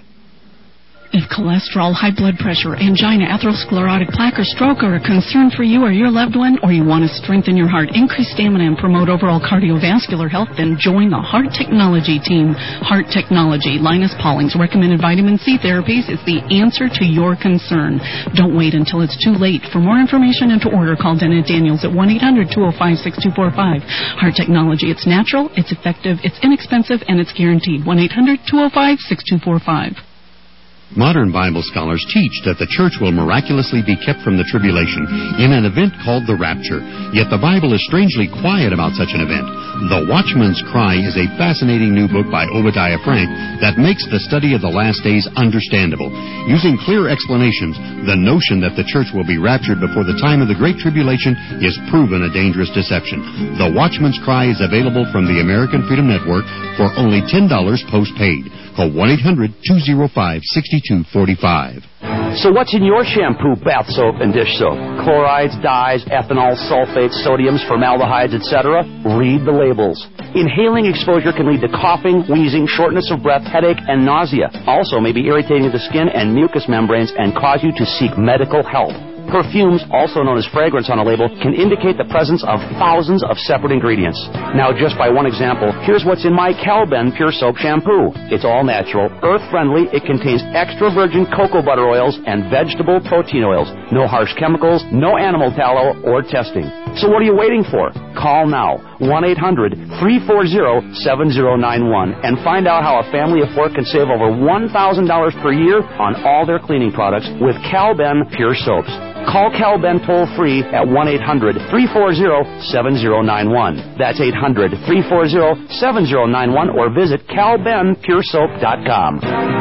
Speaker 8: If cholesterol, high blood pressure, angina, atherosclerotic plaque, or stroke are a concern for you or your loved one, or you want to strengthen your heart, increase stamina, and promote overall cardiovascular health, then join the Heart Technology team. Heart Technology, Linus Pauling's recommended vitamin C therapies, is the answer to your concern. Don't wait until it's too late. For more information and to order, call Dennett Daniels at one eight hundred two oh five six two four five. Heart Technology, it's natural, it's effective, it's inexpensive, and it's guaranteed. one eight hundred two oh five six two four five.
Speaker 4: Modern Bible scholars teach that the church will miraculously be kept from the tribulation in an event called the rapture. Yet the Bible is strangely quiet about such an event. The Watchman's Cry is a fascinating new book by Obadiah Frank that makes the study of the last days understandable. Using clear explanations, the notion that the church will be raptured before the time of the Great Tribulation is proven a dangerous deception. The Watchman's Cry is available from the American Freedom Network for only ten dollars postpaid. Call one eight hundred two oh five six two four five.
Speaker 11: So what's in your shampoo, bath soap, and dish soap? Chlorides, dyes, ethanol, sulfates, sodiums, formaldehydes, et cetera? Read the labels. Inhaling exposure can lead to coughing, wheezing, shortness of breath, headache, and nausea. Also may be irritating to the skin and mucous membranes and cause you to seek medical help. Perfumes, also known as fragrance on a label, can indicate the presence of thousands of separate ingredients. Now, just by one example, here's what's in my Calben Pure Soap Shampoo. It's all natural, earth-friendly, it contains extra virgin cocoa butter oils and vegetable protein oils. No harsh chemicals, no animal tallow, or testing. So what are you waiting for? Call now, one eight hundred three four zero seven zero nine one, and find out how a family of four can save over one thousand dollars per year on all their cleaning products with Calben Pure Soaps. Call Cal Ben toll-free at one eight hundred three four zero seven zero nine one. That's eight hundred three four zero seven zero nine one, or visit cal ben pure soap dot com.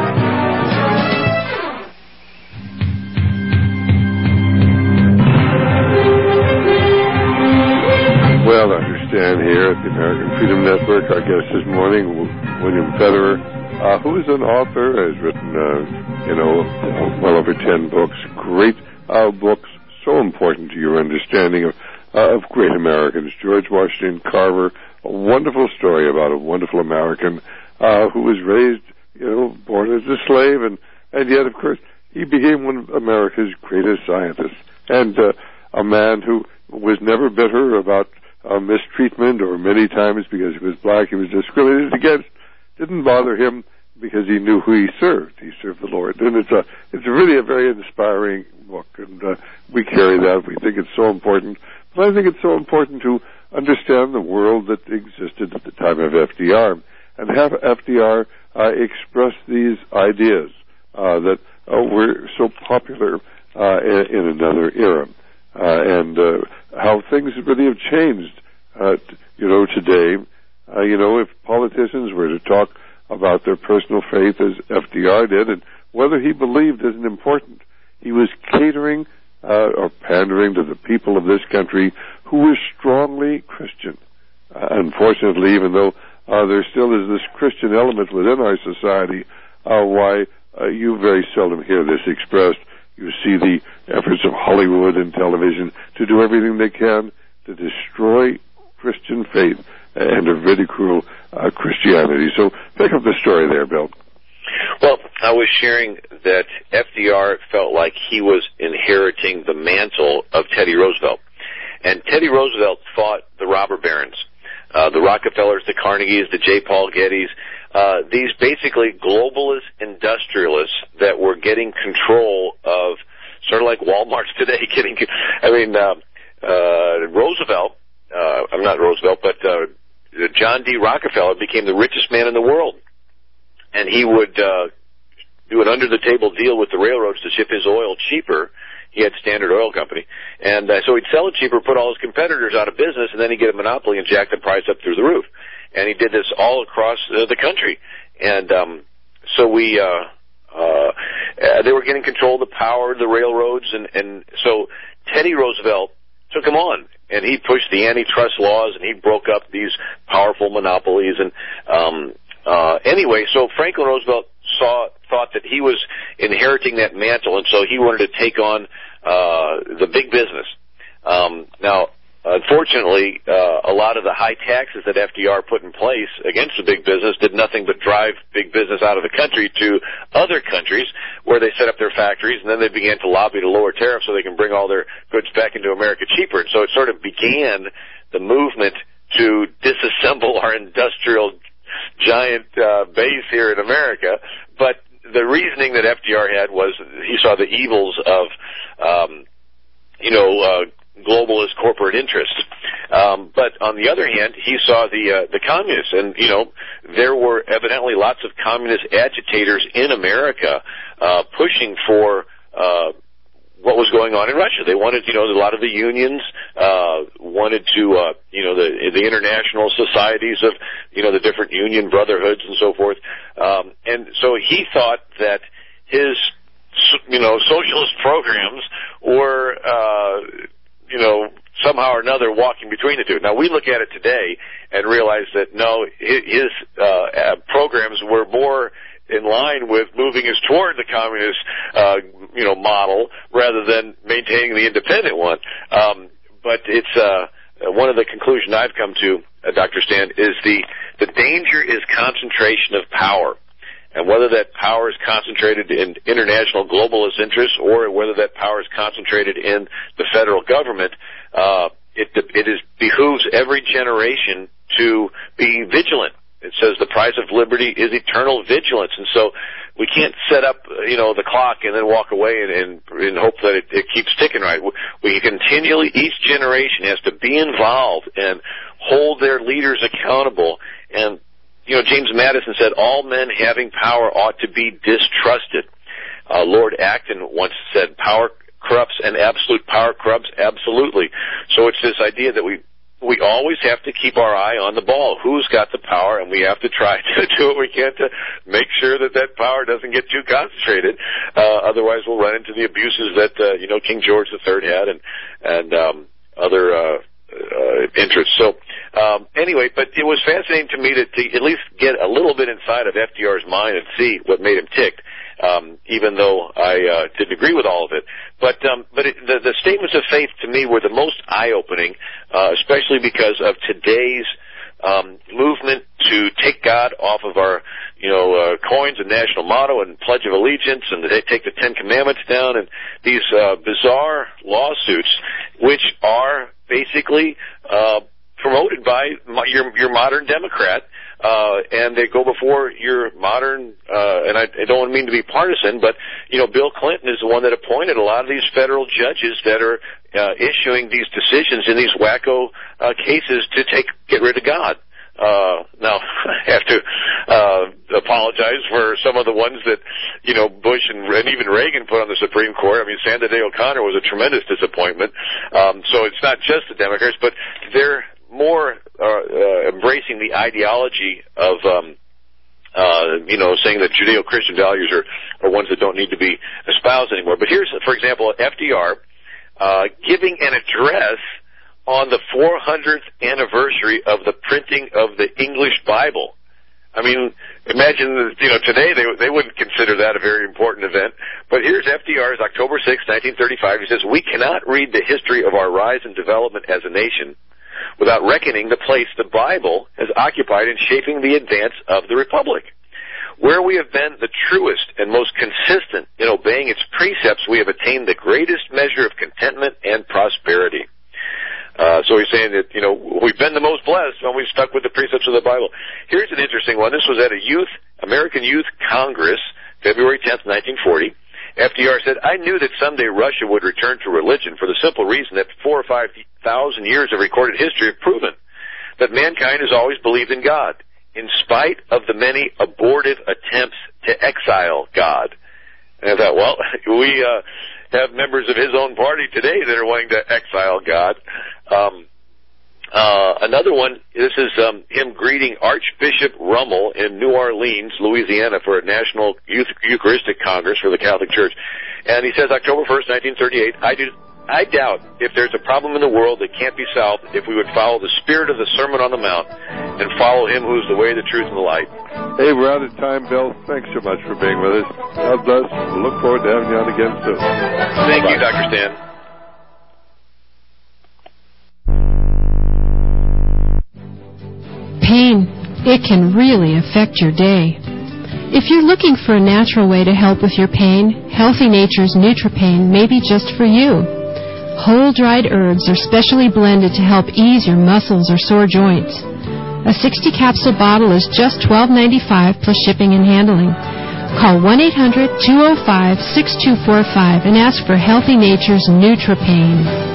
Speaker 2: Well, I understand here at the American Freedom Network, our guest this morning, William Federer, uh, who is an author, has written, uh, you know, well over ten books, great uh, books, so important to your understanding of, uh, of great Americans. George Washington Carver, a wonderful story about a wonderful American uh, who was raised, you know, born as a slave, and, and yet, of course, he became one of America's greatest scientists, and uh, a man who was never bitter about Uh, mistreatment, or many times because he was black, he was discriminated against. Didn't bother him because he knew who he served. He served the Lord. And it's a, it's really a very inspiring book, and uh, we carry that. We think it's so important. But I think it's so important to understand the world that existed at the time of F D R, and have F D R uh, express these ideas uh, that uh, were so popular uh, in, in another era. Uh, and uh, how things really have changed, uh, t- you know, today. Uh, you know, if politicians were to talk about their personal faith as F D R did, and whether he believed isn't important, he was catering uh, or pandering to the people of this country who were strongly Christian. Uh, unfortunately, even though uh, there still is this Christian element within our society, uh, why uh, you very seldom hear this expressed. You see the efforts of Hollywood and television to do everything they can to destroy Christian faith and to ridicule uh, Christianity. So pick up the story there, Bill.
Speaker 3: Well, I was sharing that F D R felt like he was inheriting the mantle of Teddy Roosevelt. And Teddy Roosevelt fought the robber barons, uh, the Rockefellers, the Carnegies, the J. Paul Gettys, Uh, these basically globalist industrialists that were getting control of, sort of like Walmart's today, getting, I mean, uh, uh, Roosevelt, uh, I'm not Roosevelt, but uh, John D. Rockefeller became the richest man in the world. And he would uh, do an under-the-table deal with the railroads to ship his oil cheaper. He had Standard Oil Company. And uh, so he'd sell it cheaper, put all his competitors out of business, and then he'd get a monopoly and jack the price up through the roof. And he did this all across uh, the country. And um, so we, uh, uh, they were getting control of the power, the railroads, and, and so Teddy Roosevelt took him on. And he pushed the antitrust laws, and he broke up these powerful monopolies. And um, uh, anyway, so Franklin Roosevelt saw thought that he was inheriting that mantle, and so he wanted to take on uh, the big business. Um, now, Unfortunately, uh, a lot of the high taxes that F D R put in place against the big business did nothing but drive big business out of the country to other countries where they set up their factories, and then they began to lobby to lower tariffs so they can bring all their goods back into America cheaper. And so it sort of began the movement to disassemble our industrial giant uh, base here in America. But the reasoning that F D R had was he saw the evils of, um, you know, uh, globalist corporate interests. Um, but on the other hand, he saw the uh, the communists, and you know there were evidently lots of communist agitators in America uh, pushing for uh, what was going on in Russia. They wanted, you know, a lot of the unions uh, wanted to, uh, you know, the the international societies of, you know, the different union brotherhoods and so forth. Um, and so he thought that his, you know, socialist programs were Uh, you know, somehow or another walking between the two. Now, we look at it today and realize that, no, his uh, programs were more in line with moving us toward the communist, uh, you know, model rather than maintaining the independent one. Um, but it's uh, one of the conclusions I've come to, uh, Doctor Stan, is the, the danger is concentration of power. And whether that power is concentrated in international globalist interests or whether that power is concentrated in the federal government, uh, it, it is behooves every generation to be vigilant. It says the price of liberty is eternal vigilance. And so we can't set up, you know, the clock and then walk away and, and, and hope that it, it keeps ticking right. We continually, each generation has to be involved and hold their leaders accountable. And you know, James Madison said, all men having power ought to be distrusted. Uh, Lord Acton once said, power corrupts and absolute power corrupts? Absolutely. So it's this idea that we we always have to keep our eye on the ball. Who's got the power, and we have to try to do what we can to make sure that that power doesn't get too concentrated. Uh, otherwise, we'll run into the abuses that uh, you know King George the Third had, and and um, other uh, uh, interests. So um, anyway, but it was fascinating to me to, to at least get a little bit inside of F D R's mind and see what made him tick. Um, even though I uh, didn't agree with all of it. But um, but it, the, the statements of faith to me were the most eye-opening, uh, especially because of today's um, movement to take God off of our, you know, uh, coins and national motto and Pledge of Allegiance, and they take the Ten Commandments down, and these uh, bizarre lawsuits, which are basically uh, promoted by your, your modern Democrat. Uh, and they go before your modern, uh, and I, I don't mean to be partisan, but, you know, Bill Clinton is the one that appointed a lot of these federal judges that are uh, issuing these decisions in these wacko uh, cases to take get rid of God. Uh, now, I have to uh, apologize for some of the ones that, you know, Bush and, and even Reagan put on the Supreme Court. I mean, Sandra Day O'Connor was a tremendous disappointment. Um, so it's not just the Democrats, but they're more uh, uh, embracing the ideology of, um, uh, you know, saying that Judeo-Christian values are, are ones that don't need to be espoused anymore. But here's, for example, F D R uh, giving an address on the four hundredth anniversary of the printing of the English Bible. I mean, imagine, you know, today they they wouldn't consider that a very important event. But here's F D R's October sixth, nineteen thirty-five. He says, "We cannot read the history of our rise and development as a nation without reckoning the place the Bible has occupied in shaping the advance of the Republic. Where we have been the truest and most consistent in obeying its precepts, we have attained the greatest measure of contentment and prosperity." Uh, so he's saying that, you know, we've been the most blessed when we've stuck with the precepts of the Bible. Here's an interesting one. This was at a youth, American Youth Congress, February tenth, nineteen forty. F D R said, "I knew that someday Russia would return to religion for the simple reason that four or five thousand years of recorded history have proven that mankind has always believed in God, in spite of the many abortive attempts to exile God." And I thought, well, we uh, have members of his own party today that are wanting to exile God. Um, uh, another one, this is um, him greeting Archbishop Rummel in New Orleans, Louisiana, for a National Youth Eucharistic Congress for the Catholic Church. And he says, October first, nineteen thirty-eight, I do... I doubt if there's a problem in the world that can't be solved if we would follow the spirit of the Sermon on the Mount and follow him who's the way, the truth, and the light.
Speaker 2: Hey, we're out of time, Bill. Thanks so much for being with us. God bless. We'll look forward to having you on again soon.
Speaker 3: Thank Bye. you, Doctor Stan.
Speaker 1: Pain, it can really affect your day. If you're looking for a natural way to help with your pain, Healthy Nature's NutriPain may be just for you. Whole dried herbs are specially blended to help ease your muscles or sore joints. A sixty capsule bottle is just twelve ninety-five plus shipping and handling. Call one eight hundred, two oh five, six two four five and ask for Healthy Nature's NutriPain.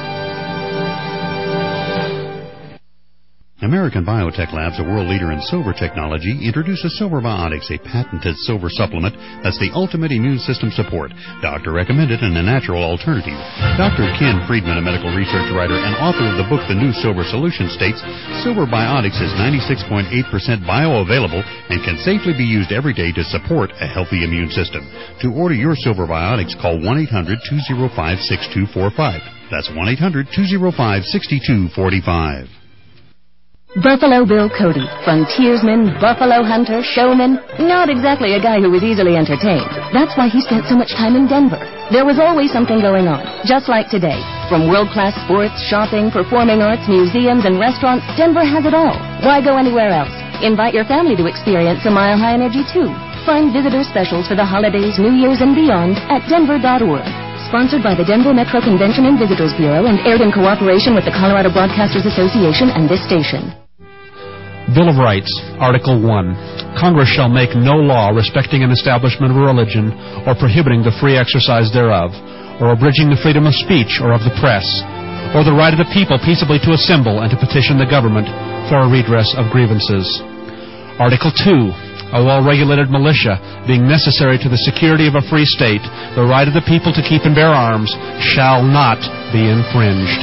Speaker 4: American Biotech Labs, a world leader in silver technology, introduces Silver Biotics, a patented silver supplement that's the ultimate immune system support. Doctor recommended and a natural alternative. Doctor Ken Friedman, a medical research writer and author of the book The New Silver Solution, states, Silver Biotics is ninety-six point eight percent bioavailable and can safely be used every day to support a healthy immune system. To order your Silver Biotics, call one eight hundred, two oh five, six two four five. That's one eight hundred, two oh five, six two four five.
Speaker 12: Buffalo Bill Cody, frontiersman, buffalo hunter, showman, not exactly a guy who was easily entertained. That's why he spent so much time in Denver. There was always something going on, just like today. From world-class sports, shopping, performing arts, museums, and restaurants, Denver has it all. Why go anywhere else? Invite your family to experience a Mile High Energy, too. Find visitor specials for the holidays, New Year's, and beyond at denver dot org. Sponsored by the Denver Metro Convention and Visitors Bureau and aired in cooperation with the Colorado Broadcasters Association and this station.
Speaker 13: Bill of Rights, Article one. Congress shall make no law respecting an establishment of a religion or prohibiting the free exercise thereof, or abridging the freedom of speech or of the press, or the right of the people peaceably to assemble and to petition the government for a redress of grievances. Article two. a well-regulated militia being necessary to the security of a free state, the right of the people to keep and bear arms shall not be infringed.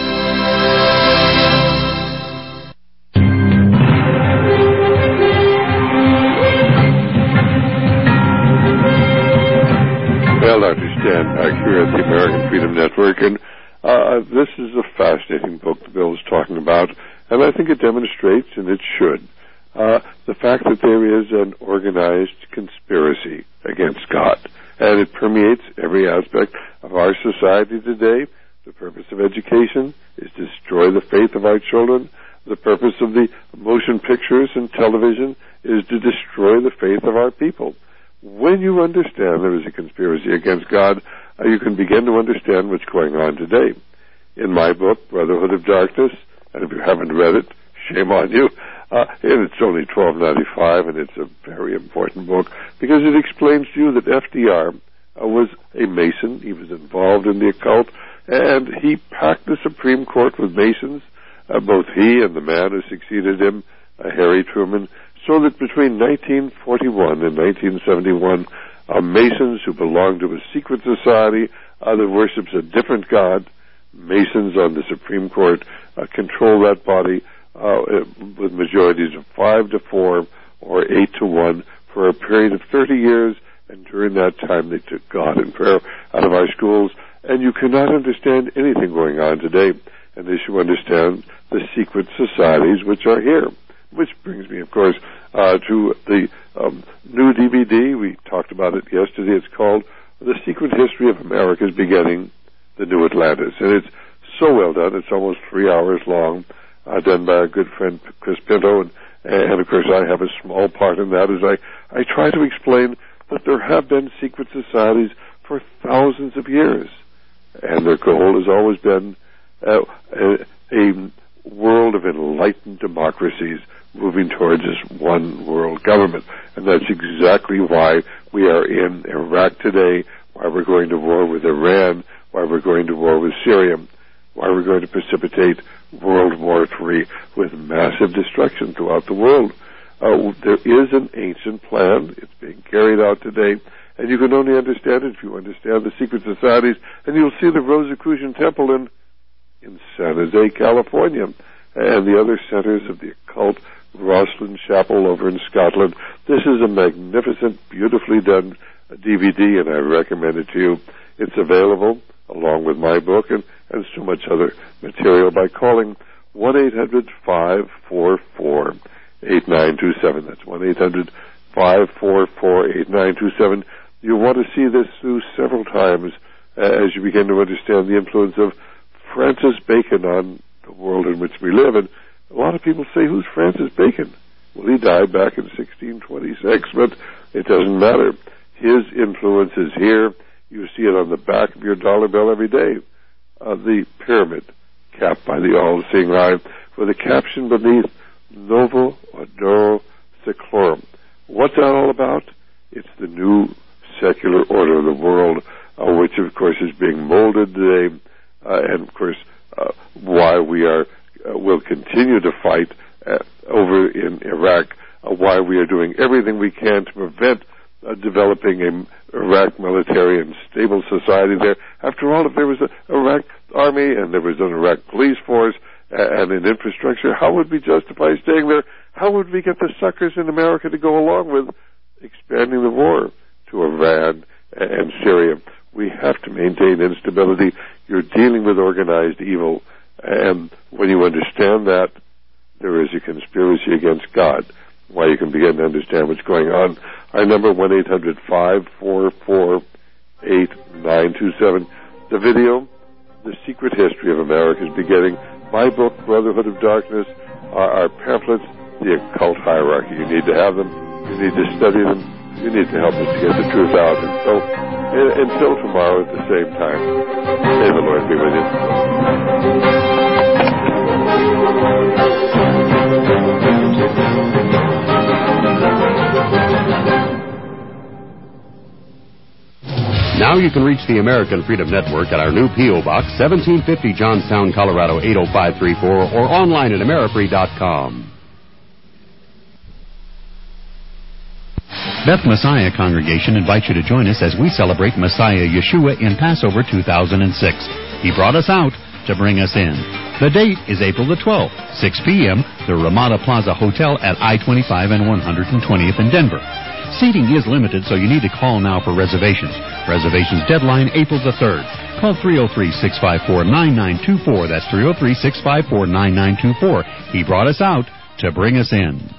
Speaker 2: Well, Doctor Stan back here at the American Freedom Network, and uh, this is a fascinating book the Bill is talking about, and I think it demonstrates, and it should, uh, the fact that there is an organized conspiracy against God, and it permeates every aspect of our society today. The purpose of education is to destroy the faith of our children. The purpose of the motion pictures and television is to destroy the faith of our people. When you understand there is a conspiracy against God, uh, you can begin to understand what's going on today. In my book, Brotherhood of Darkness, and if you haven't read it, shame on you, uh, and it's only twelve ninety-five, and it's a very important book because it explains to you that F D R uh, was a Mason. He was involved in the occult, and he packed the Supreme Court with Masons, uh, both he and the man who succeeded him, uh, Harry Truman, so that between nineteen forty-one and nineteen seventy-one, uh, Masons who belonged to a secret society uh, that worships a different God, Masons on the Supreme Court, uh, control that body uh, with majorities of five to four or eight to one for a period of thirty years, and during that time they took God and prayer out of our schools, and you cannot understand anything going on today unless you understand the secret societies which are here. Which brings me, of course, uh, to the um, new D V D. We talked about it yesterday. It's called The Secret History of America's Beginning, The New Atlantis. And it's so well done. It's almost three hours long, uh, done by a good friend, Chris Pinto. And, and, of course, I have a small part in that as I, I try to explain that there have been secret societies for thousands of years. And their goal has always been uh, a, a world of enlightened democracies moving towards this one world government. And that's exactly why we are in Iraq today, why we're going to war with Iran, why we're going to war with Syria, why we're going to precipitate World War Three with massive destruction throughout the world. Uh, there is an ancient plan. It's being carried out today, and you can only understand it if you understand the secret societies, and you'll see the Rosicrucian Temple in, in San Jose, California, and the other centers of the occult, Rosslyn Chapel over in Scotland. This is a magnificent, beautifully done D V D, and I recommend it to you. It's available along with my book and, and so much other material by calling one eight hundred five four four eight nine two seven. That's one eight hundred five four four eight nine two seven. You'll want to see this through several times uh, as you begin to understand the influence of Francis Bacon on the world in which we live. And a lot of people say, who's Francis Bacon? Well, he died back in sixteen twenty-six, but it doesn't matter. His influence is here. You see it on the back of your dollar bill every day. Uh, the pyramid capped by the all-seeing eye with a caption beneath, Novo Ordine Seclorum. What's that all about? It's the new secular order of the world, uh, which, of course, is being molded today, uh, and, of course, uh, why we are uh, will continue to fight uh, over in Iraq, uh, why we are doing everything we can to prevent uh, developing a Iraq military and stable society there. After all, if there was an Iraq army and there was an Iraq police force and an infrastructure, how would we justify staying there? How would we get the suckers in America to go along with expanding the war to Iran and Syria? We have to maintain instability. You're dealing with organized evil, and when you understand that, there is a conspiracy against God. Why you can begin to understand what's going on. Our number, one eight hundred five four four eight nine two seven. The video, The Secret History of America's Beginning. My book, Brotherhood of Darkness. Our, our pamphlets, The Occult Hierarchy. You need to have them. You need to study them. You need to help us to get the truth out. And so, and, until tomorrow at the same time, may the Lord be with you.
Speaker 4: Now you can reach the American Freedom Network at our new P O. Box, seventeen fifty Johnstown, Colorado, eight oh five three four, or online at amerifree dot com. Beth Messiah Congregation invites you to join us as we celebrate Messiah Yeshua in Passover two thousand six. He brought us out to bring us in. The date is April the twelfth, six p.m., the Ramada Plaza Hotel at I twenty-five and one hundred twentieth in Denver. Seating is limited, so you need to call now for reservations. Reservations deadline April the third. Call three oh three, six five four, nine nine two four. That's three oh three, six five four, nine nine two four. He brought us out to bring us in.